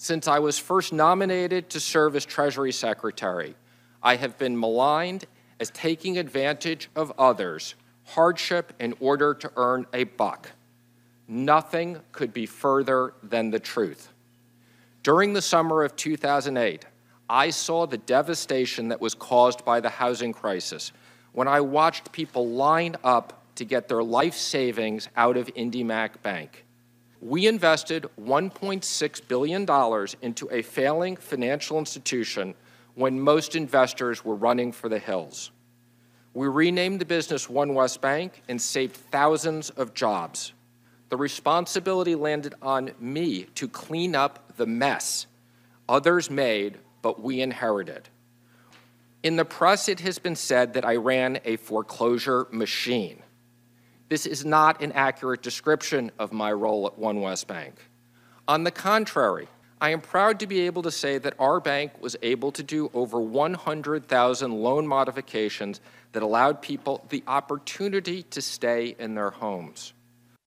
Since I was first nominated to serve as Treasury Secretary, I have been maligned as taking advantage of others' hardship in order to earn a buck. Nothing could be further than the truth. During the summer of 2008, I saw the devastation that was caused by the housing crisis when I watched people line up to get their life savings out of IndyMac Bank. We invested $1.6 billion into a failing financial institution when most investors were running for the hills. We renamed the business OneWest Bank and saved thousands of jobs. The responsibility landed on me to clean up the mess others made, but we inherited. In the press, it has been said that I ran a foreclosure machine. This is not an accurate description of my role at OneWest Bank. On the contrary, I am proud to be able to say that our bank was able to do over 100,000 loan modifications that allowed people the opportunity to stay in their homes.